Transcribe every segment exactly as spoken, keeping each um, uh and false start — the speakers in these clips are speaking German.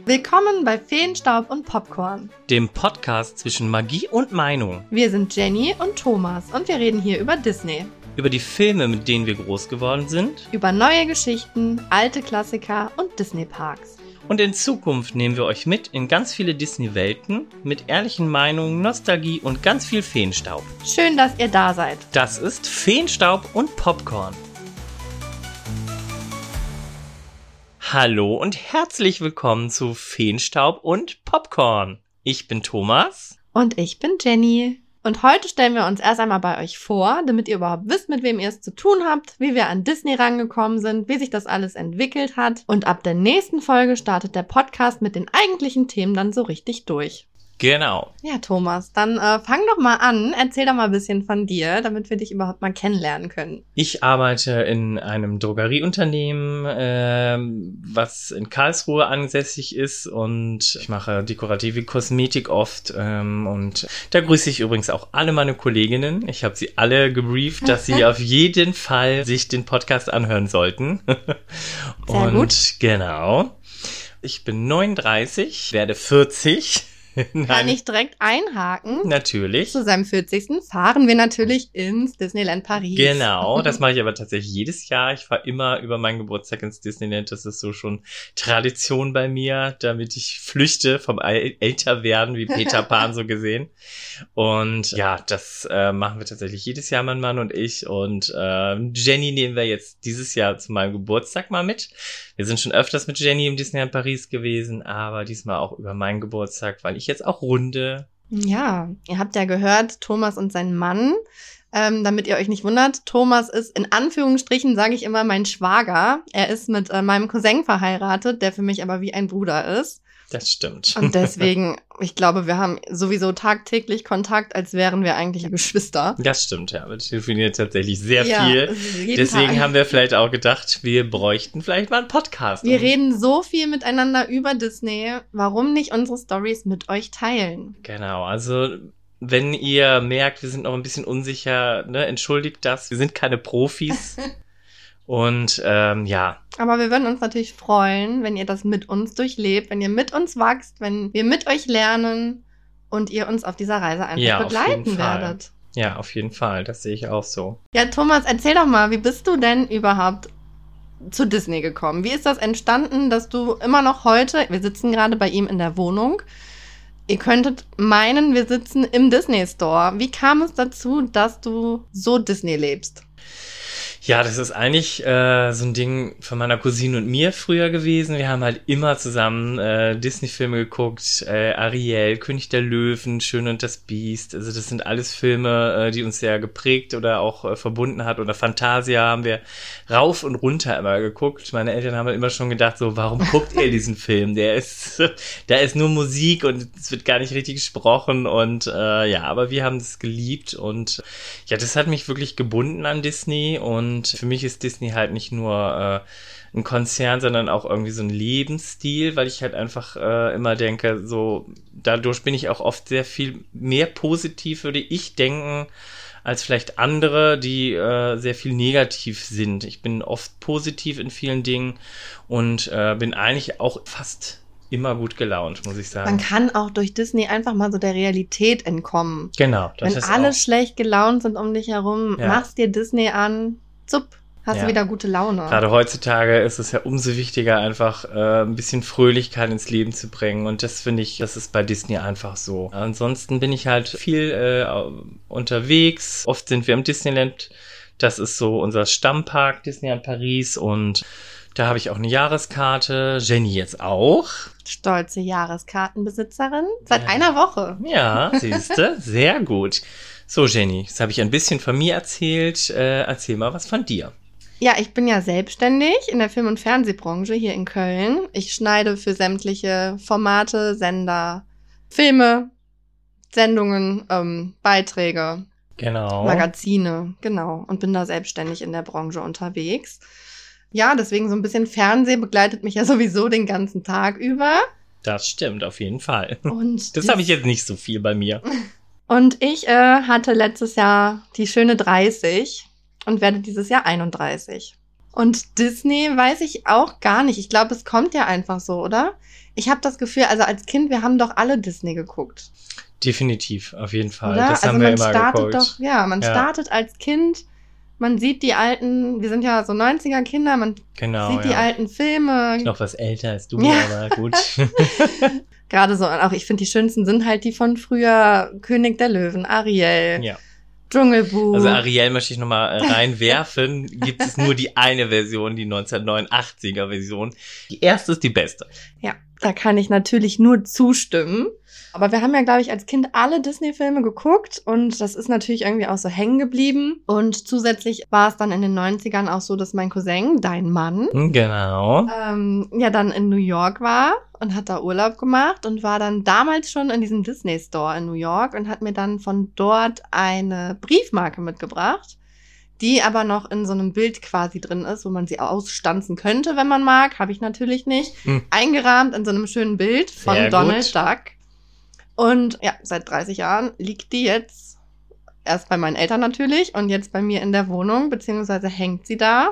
Willkommen bei Feenstaub und Popcorn, dem Podcast zwischen Magie und Meinung. Wir sind Jenny und Thomas und wir reden hier über Disney. Über die Filme, mit denen wir groß geworden sind. Über neue Geschichten, alte Klassiker und Disney-Parks. Und in Zukunft nehmen wir euch mit in ganz viele Disney-Welten mit ehrlichen Meinungen, Nostalgie und ganz viel Feenstaub. Schön, dass ihr da seid. Das ist Feenstaub und Popcorn. Hallo und herzlich willkommen zu Feenstaub und Popcorn. Ich bin Thomas. Und ich bin Jenny. Und heute stellen wir uns erst einmal bei euch vor, damit ihr überhaupt wisst, mit wem ihr es zu tun habt, wie wir an Disney rangekommen sind, wie sich das alles entwickelt hat. Und ab der nächsten Folge startet der Podcast mit den eigentlichen Themen dann so richtig durch. Genau. Ja, Thomas, dann äh, fang doch mal an. Erzähl doch mal ein bisschen von dir, damit wir dich überhaupt mal kennenlernen können. Ich arbeite in einem Drogerieunternehmen, ähm, was in Karlsruhe ansässig ist, und ich mache dekorative Kosmetik oft. Ähm, und da grüße ich übrigens auch alle meine Kolleginnen. Ich habe sie alle gebrieft, dass sie auf jeden Fall sich den Podcast anhören sollten. Sehr und gut. Genau. Ich bin neununddreißig, werde vierzig. Kann ich direkt einhaken? Natürlich. Zu seinem vierzigsten fahren wir natürlich ins Disneyland Paris. Genau, das mache ich aber tatsächlich jedes Jahr. Ich fahre immer über meinen Geburtstag ins Disneyland. Das ist so schon Tradition bei mir, damit ich flüchte vom Äl- Älterwerden, wie Peter Pan so gesehen. Und ja, das äh, machen wir tatsächlich jedes Jahr, mein Mann und ich. Und äh, Jenny nehmen wir jetzt dieses Jahr zu meinem Geburtstag mal mit. Wir sind schon öfters mit Jenny im Disneyland Paris gewesen, aber diesmal auch über meinen Geburtstag, weil ich jetzt auch runde. Ja, ihr habt ja gehört, Thomas und sein Mann. Ähm, damit ihr euch nicht wundert, Thomas ist in Anführungsstrichen, sage ich immer, mein Schwager. Er ist mit äh, meinem Cousin verheiratet, der für mich aber wie ein Bruder ist. Das stimmt. Und deswegen, ich glaube, wir haben sowieso tagtäglich Kontakt, als wären wir eigentlich Geschwister. Das stimmt, ja. Wir telefonieren tatsächlich sehr Ja, viel. jeden Deswegen Tag. haben wir vielleicht auch gedacht, wir bräuchten vielleicht mal einen Podcast. Wir reden so viel miteinander über Disney. Warum nicht unsere Storys mit euch teilen? Genau, also wenn ihr merkt, wir sind noch ein bisschen unsicher, ne, entschuldigt das. Wir sind keine Profis. Und ähm, ja. Aber wir würden uns natürlich freuen, wenn ihr das mit uns durchlebt, wenn ihr mit uns wächst, wenn wir mit euch lernen und ihr uns auf dieser Reise einfach Ja, auf begleiten jeden Fall. werdet. Ja, auf jeden Fall. Das sehe ich auch so. Ja, Thomas, erzähl doch mal, wie bist du denn überhaupt zu Disney gekommen? Wie ist das entstanden, dass du immer noch heute, wir sitzen gerade bei ihm in der Wohnung, ihr könntet meinen, wir sitzen im Disney Store. Wie kam es dazu, dass du so Disney lebst? Ja, das ist eigentlich äh, so ein Ding von meiner Cousine und mir früher gewesen. Wir haben halt immer zusammen äh, Disney-Filme geguckt. Äh, Ariel, König der Löwen, Schön und das Biest. Also das sind alles Filme, äh, die uns sehr geprägt oder auch äh, verbunden hat. Oder Fantasia haben wir rauf und runter immer geguckt. Meine Eltern haben halt immer schon gedacht, so, warum guckt ihr diesen Film? Der ist, da ist nur Musik und es wird gar nicht richtig gesprochen. Und äh, ja, aber wir haben das geliebt. Und ja, das hat mich wirklich gebunden an Disney. Und Und für mich ist Disney halt nicht nur äh, ein Konzern, sondern auch irgendwie so ein Lebensstil, weil ich halt einfach äh, immer denke, so dadurch bin ich auch oft sehr viel mehr positiv, würde ich denken, als vielleicht andere, die äh, sehr viel negativ sind. Ich bin oft positiv in vielen Dingen und äh, bin eigentlich auch fast immer gut gelaunt, muss ich sagen. Man kann auch durch Disney einfach mal so der Realität entkommen. Genau, das Wenn ist alle auch. schlecht gelaunt sind um dich herum, Ja. machst dir Disney an, zupp, hast Ja. du wieder gute Laune. Gerade heutzutage ist es ja umso wichtiger, einfach äh, ein bisschen Fröhlichkeit ins Leben zu bringen. Und das finde ich, das ist bei Disney einfach so. Ansonsten bin ich halt viel äh, unterwegs. Oft sind wir im Disneyland. Das ist so unser Stammpark, Disneyland Paris. Und da habe ich auch eine Jahreskarte. Jenny jetzt auch. Stolze Jahreskartenbesitzerin seit Ja. einer Woche. Ja, siehste, sehr gut. So, Jenny, jetzt habe ich ein bisschen von mir erzählt. Äh, erzähl mal was von dir. Ja, ich bin ja selbstständig in der Film- und Fernsehbranche hier in Köln. Ich schneide für sämtliche Formate, Sender, Filme, Sendungen, ähm, Beiträge, Genau. Magazine, genau. Und bin da selbstständig in der Branche unterwegs. Ja, deswegen so ein bisschen Fernsehen begleitet mich ja sowieso den ganzen Tag über. Das stimmt, auf jeden Fall. Und Das habe ich jetzt nicht so viel bei mir. Und ich äh, hatte letztes Jahr die schöne dreißig und werde dieses Jahr einunddreißig. Und Disney weiß ich auch gar nicht. Ich glaube, es kommt ja einfach so, oder? Ich habe das Gefühl, also als Kind, wir haben doch alle Disney geguckt. Definitiv, auf jeden Fall. Oder? Das also haben wir man immer startet geguckt. doch, ja, man Ja. startet als Kind, man sieht die alten, wir sind ja so neunziger Kinder, man Genau, sieht die ja. alten Filme. Noch was älter als du, Ja. aber gut. Gerade so, auch ich finde, die schönsten sind halt die von früher, König der Löwen, Ariel, Ja. Dschungelbuch. Also Ariel möchte ich nochmal reinwerfen. Gibt es nur die eine Version, die neunzehnhundertneunundachtziger Version. Die erste ist die beste. Ja, da kann ich natürlich nur zustimmen. Aber wir haben ja, glaube ich, als Kind alle Disney-Filme geguckt und das ist natürlich irgendwie auch so hängen geblieben. Und zusätzlich war es dann in den neunzigern auch so, dass mein Cousin, dein Mann, Genau. ähm, ja dann in New York war und hat da Urlaub gemacht und war dann damals schon in diesem Disney-Store in New York und hat mir dann von dort eine Briefmarke mitgebracht, die aber noch in so einem Bild quasi drin ist, wo man sie ausstanzen könnte, wenn man mag. Habe ich natürlich nicht. Hm. Eingerahmt in so einem schönen Bild von Sehr Donald gut. Duck. Und ja, seit dreißig Jahren liegt die jetzt erst bei meinen Eltern natürlich und jetzt bei mir in der Wohnung, beziehungsweise hängt sie da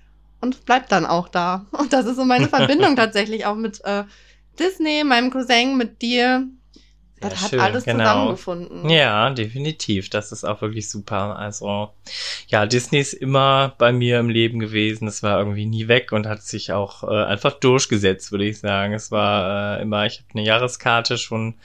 und bleibt dann auch da. Und das ist so meine Verbindung tatsächlich auch mit äh, Disney, meinem Cousin, mit dir. Sehr Das hat schön, alles genau. zusammengefunden. Ja, definitiv. Das ist auch wirklich super. Also, ja, Disney ist immer bei mir im Leben gewesen. Es war irgendwie nie weg und hat sich auch äh, einfach durchgesetzt, würde ich sagen. Es war äh, immer, ich habe eine Jahreskarte schon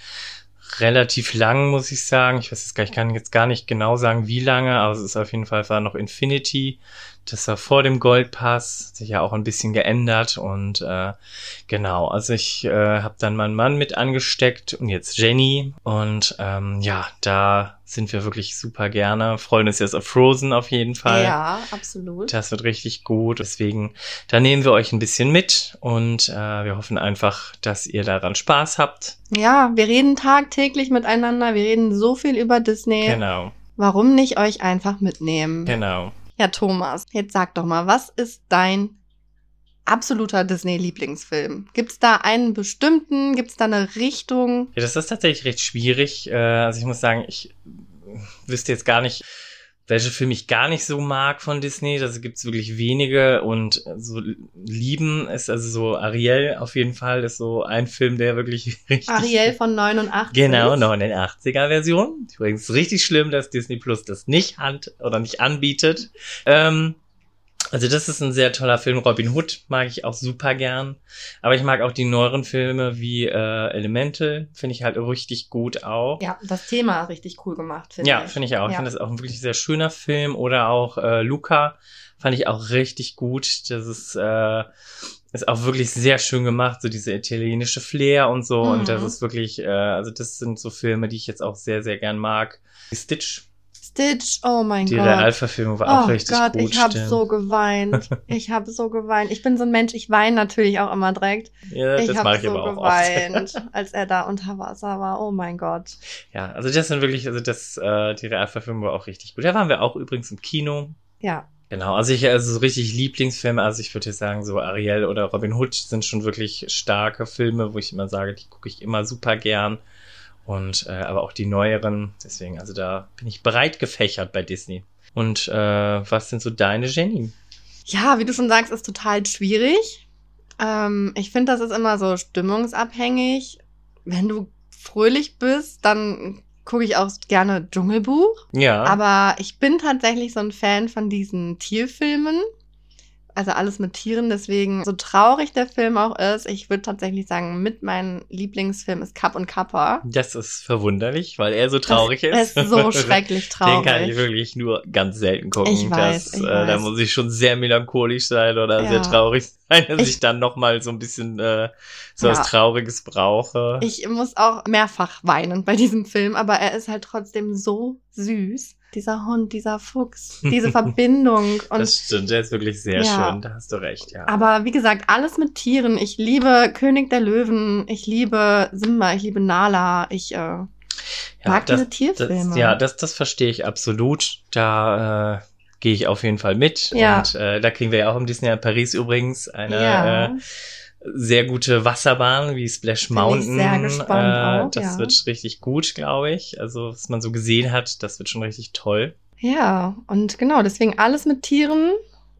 relativ lang, muss ich sagen. Ich weiß jetzt gar, ich kann jetzt gar nicht genau sagen, wie lange, aber es ist auf jeden Fall war noch Infinity. Das war vor dem Goldpass, hat sich ja auch ein bisschen geändert und äh, genau, also ich äh, habe dann meinen Mann mit angesteckt und jetzt Jenny und ähm, ja, da sind wir wirklich super gerne, freuen uns jetzt auf Frozen auf jeden Fall. Ja, absolut. Das wird richtig gut, deswegen, da nehmen wir euch ein bisschen mit und äh, wir hoffen einfach, dass ihr daran Spaß habt. Ja, wir reden tagtäglich miteinander, wir reden so viel über Disney. Genau, Warum nicht euch einfach mitnehmen? genau. Ja, Thomas, jetzt sag doch mal, was ist dein absoluter Disney-Lieblingsfilm? Gibt's da einen bestimmten? Gibt's da eine Richtung? Ja, das ist tatsächlich recht schwierig. Äh, Also ich muss sagen, ich wüsste jetzt gar nicht, welche Filme ich gar nicht so mag von Disney. Das gibt's wirklich wenige und so lieben ist also so Ariel auf jeden Fall ist so ein Film, der wirklich richtig... Ariel von neunundachtzig. Genau, neunundachtziger Version. Übrigens richtig schlimm, dass Disney Plus das nicht hat oder nicht anbietet. Ähm, also das ist ein sehr toller Film. Robin Hood mag ich auch super gern. Aber ich mag auch die neueren Filme wie äh, Elemental. Finde ich halt richtig gut auch. Ja, das Thema ist richtig cool gemacht, finde Ja, ich. finde ich auch. Ich Ja. finde das auch ein wirklich sehr schöner Film. Oder auch äh, Luca fand ich auch richtig gut. Das ist, äh, ist auch wirklich sehr schön gemacht. So diese italienische Flair und so. Mhm. Und das ist wirklich, äh, also das sind so Filme, die ich jetzt auch sehr, sehr gern mag. Stitch. Stitch, oh mein Die Gott. Realverfilmung war auch Oh richtig Gott, gut. ich habe stimmt. so geweint. Ich habe so geweint. Ich bin so ein Mensch, ich weine natürlich auch immer direkt. Ja, Ich das habe mache ich so aber auch geweint, oft. als er da unter Wasser war. Oh mein Gott. Ja, also das sind wirklich, also das, äh, die Realverfilmung war auch richtig gut. Da waren wir auch übrigens im Kino. Ja. Genau, also ich, also so richtig Lieblingsfilme, also ich würde jetzt sagen, so Ariel oder Robin Hood sind schon wirklich starke Filme, wo ich immer sage, die gucke ich immer super gern. Und äh, aber auch die neueren, deswegen, also da bin ich breit gefächert bei Disney. Und äh, was sind so deine, Jenny? Ja, wie du schon sagst, ist total schwierig. Ähm, ich finde, das ist immer so stimmungsabhängig. Wenn du fröhlich bist, dann gucke ich auch gerne Dschungelbuch. Ja. Aber ich bin tatsächlich so ein Fan von diesen Tierfilmen. Also alles mit Tieren, deswegen, so traurig der Film auch ist, ich würde tatsächlich sagen, mit meinem Lieblingsfilm ist Kapp und Kappa. Das ist verwunderlich, weil er so traurig das ist. ist so schrecklich traurig. Den kann ich wirklich nur ganz selten gucken. Ich weiß, das, ich äh, Da weiß. muss ich schon sehr melancholisch sein oder Ja. sehr traurig sein, dass Ich- ich, dann nochmal so ein bisschen äh, so Ja. was Trauriges brauche. Ich muss auch mehrfach weinen bei diesem Film, aber er ist halt trotzdem so süß. Dieser Hund, dieser Fuchs, diese Verbindung. Und Das stimmt, der ist wirklich sehr Ja. schön, da hast du recht, ja. aber wie gesagt, alles mit Tieren. Ich liebe König der Löwen, ich liebe Simba, ich liebe Nala, ich äh, ja, mag das, diese Tierfilme. Das, ja, das, das verstehe ich absolut. Da äh, gehe ich auf jeden Fall mit. Ja. Und äh, da kriegen wir ja auch im Disneyland Paris übrigens eine Ja. äh, sehr gute Wasserbahn wie Splash Bin ich Mountain. sehr gespannt äh, auch, das ja. wird richtig gut, glaube ich. Also, was man so gesehen hat, das wird schon richtig toll. Ja, und genau, deswegen alles mit Tieren.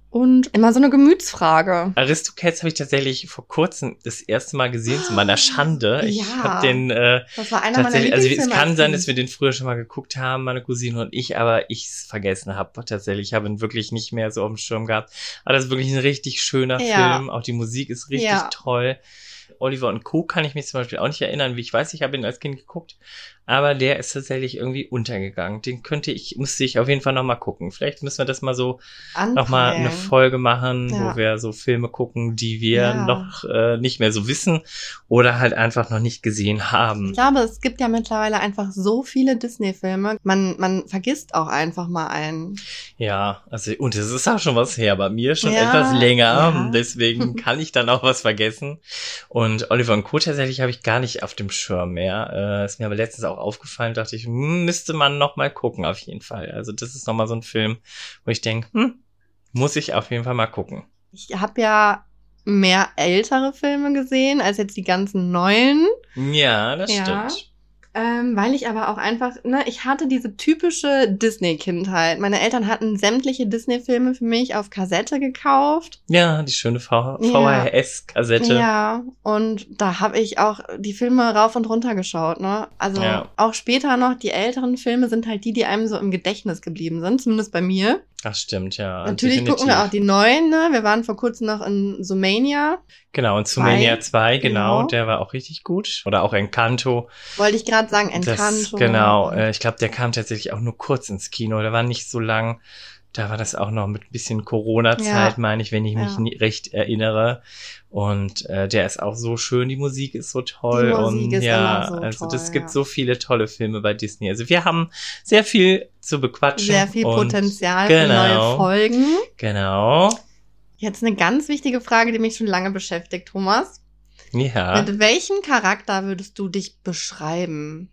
Und immer so eine Gemütsfrage. Aristocats habe ich tatsächlich vor kurzem das erste Mal gesehen, zu meiner Schande. Ich Ja, habe den äh, das war einer meiner tatsächlich, also es Lieblingsfilme kann als sein, Kind. dass wir den früher schon mal geguckt haben, meine Cousine und ich, aber ich es vergessen habe tatsächlich. Ich habe ihn wirklich nicht mehr so auf dem Schirm gehabt. Aber das ist wirklich ein richtig schöner Ja. Film. Auch die Musik ist richtig Ja. toll. Oliver und Co. kann ich mich zum Beispiel auch nicht erinnern, wie ich weiß, ich habe ihn als Kind geguckt, aber der ist tatsächlich irgendwie untergegangen. Den könnte ich, müsste ich auf jeden Fall nochmal gucken. Vielleicht müssen wir das mal so nochmal eine Anpeilen. Folge machen, Ja. wo wir so Filme gucken, die wir Ja. noch äh, nicht mehr so wissen oder halt einfach noch nicht gesehen haben. Ich glaube, es gibt ja mittlerweile einfach so viele Disney-Filme. Man, man vergisst auch einfach mal einen. Ja, also und es ist auch schon was her, bei mir schon Ja, etwas länger, ja. deswegen kann ich dann auch was vergessen. Und Oliver und Co. tatsächlich habe ich gar nicht auf dem Schirm mehr. Äh, ist mir aber letztens auch aufgefallen, dachte ich, hm, müsste man noch mal gucken auf jeden Fall. Also das ist noch mal so ein Film, wo ich denke, hm, muss ich auf jeden Fall mal gucken. Ich habe ja mehr ältere Filme gesehen als jetzt die ganzen neuen. Ja, das Ja. stimmt. Ähm, weil ich aber auch einfach, ne, ich hatte diese typische Disney-Kindheit. Meine Eltern hatten sämtliche Disney-Filme für mich auf Kassette gekauft. Ja, die schöne v- Ja. V H S-Kassette. Ja, und da habe ich auch die Filme rauf und runter geschaut, ne? Also Ja. auch später noch, die älteren Filme sind halt die, die einem so im Gedächtnis geblieben sind, zumindest bei mir. Das stimmt, ja. Natürlich definitiv. gucken wir auch die neuen, ne? Wir waren vor kurzem noch in Zoomania. Genau, und Zwei. Zoomania zwei, genau, Genau. der war auch richtig gut. Oder auch Encanto. Wollte ich gerade sagen, Das, Encanto. genau, äh, ich glaube, der kam tatsächlich auch nur kurz ins Kino. Der war nicht so lang. Da war das auch noch mit ein bisschen Corona-Zeit, Ja. meine ich, wenn ich mich Ja. nie recht erinnere. Und äh, der ist auch so schön, die Musik ist so toll. Die Musik und ist ja, immer so also toll, das gibt ja. so viele tolle Filme bei Disney. Also wir haben sehr viel zu bequatschen. Sehr viel und Potenzial genau. für neue Folgen. Genau. Jetzt eine ganz wichtige Frage, die mich schon lange beschäftigt, Thomas. Ja. Mit welchem Charakter würdest du dich beschreiben?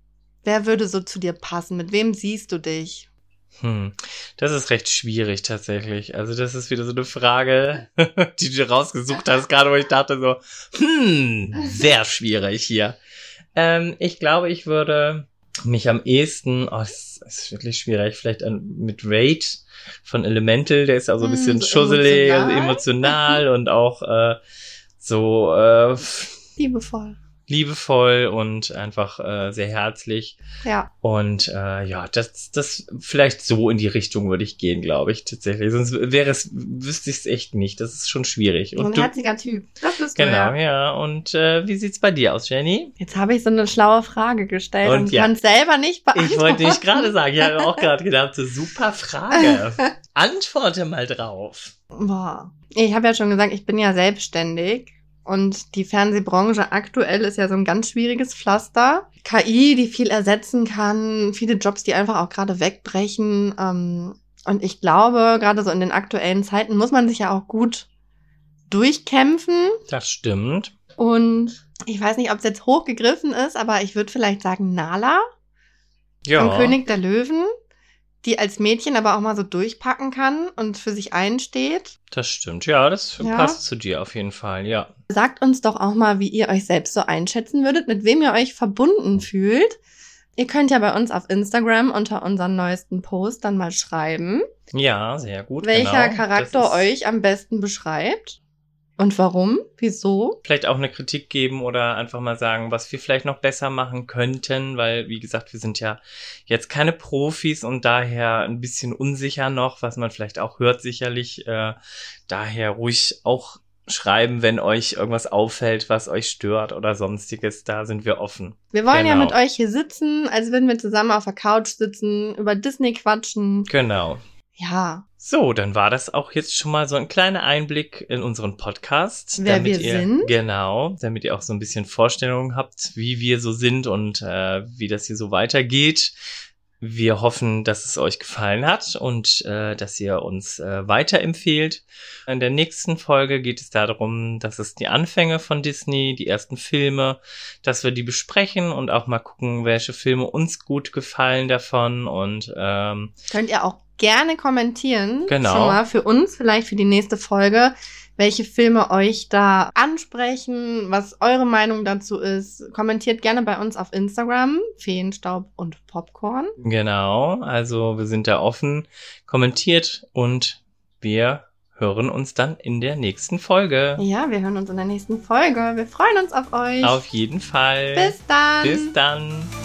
Wer würde so zu dir passen? Mit wem siehst du dich? Hm, das ist recht schwierig tatsächlich. Also das ist wieder so eine Frage, die du rausgesucht hast, gerade wo ich dachte so, hm, sehr schwierig hier. Ähm, ich glaube, ich würde mich am ehesten, oh, das ist wirklich schwierig, vielleicht an, mit Raid von Elemental, der ist auch so ein Hm, bisschen so schusselig, emotional. also emotional und auch äh, so äh, Liebevoll. liebevoll und einfach äh, sehr herzlich. Ja. Und äh, ja, das, das vielleicht so in die Richtung würde ich gehen, glaube ich, tatsächlich. Sonst wäre es, wüsste ich es echt nicht. Das ist schon schwierig. So ein Und du, herziger Typ. Das bist du, genau, ja. ja. Und äh, wie sieht's bei dir aus, Jenny? Jetzt habe ich so eine schlaue Frage gestellt und, Und ja. kann es selber nicht beantworten. Ich wollte nicht gerade sagen, ich habe auch gerade gedacht, so super Frage. Antworte mal drauf. Boah. Ich habe ja schon gesagt, ich bin ja selbstständig. Und die Fernsehbranche aktuell ist ja so ein ganz schwieriges Pflaster. K I, die viel ersetzen kann, viele Jobs, die einfach auch gerade wegbrechen. Ähm, und ich glaube, gerade so in den aktuellen Zeiten muss man sich ja auch gut durchkämpfen. Das stimmt. Und ich weiß nicht, ob es jetzt hochgegriffen ist, aber ich würde vielleicht sagen Nala Ja. vom König der Löwen, die als Mädchen aber auch mal so durchpacken kann und für sich einsteht. Das stimmt. Ja, das Ja. passt zu dir auf jeden Fall, ja. Sagt uns doch auch mal, wie ihr euch selbst so einschätzen würdet, mit wem ihr euch verbunden fühlt. Ihr könnt ja bei uns auf Instagram unter unseren neuesten Post dann mal schreiben, Ja, sehr gut. welcher genau. Charakter Das ist- euch am besten beschreibt und warum, wieso. Vielleicht auch eine Kritik geben oder einfach mal sagen, was wir vielleicht noch besser machen könnten, weil, wie gesagt, wir sind ja jetzt keine Profis und daher ein bisschen unsicher noch, was man vielleicht auch hört sicherlich. Äh, daher ruhig auch schreiben, wenn euch irgendwas auffällt, was euch stört oder sonstiges. Da sind wir offen. Wir wollen ja Genau. mit euch hier sitzen, als würden wir zusammen auf der Couch sitzen, über Disney quatschen. Genau. Ja, So, dann war das auch jetzt schon mal so ein kleiner Einblick in unseren Podcast. Wer damit wir ihr, sind. Genau, damit ihr auch so ein bisschen Vorstellungen habt, wie wir so sind und äh, wie das hier so weitergeht. Wir hoffen, dass es euch gefallen hat und äh, dass ihr uns äh, weiterempfehlt. In der nächsten Folge geht es darum, dass es die Anfänge von Disney, die ersten Filme, dass wir die besprechen und auch mal gucken, welche Filme uns gut gefallen davon und ähm, könnt ihr auch gerne kommentieren. Genau. Schon mal für uns, vielleicht für die nächste Folge, welche Filme euch da ansprechen, was eure Meinung dazu ist. Kommentiert gerne bei uns auf Instagram, Feenstaub und Popcorn. Genau, also wir sind da offen, kommentiert und wir hören uns dann in der nächsten Folge. Ja, wir hören uns in der nächsten Folge. Wir freuen uns auf euch. Auf jeden Fall. Bis dann. Bis dann.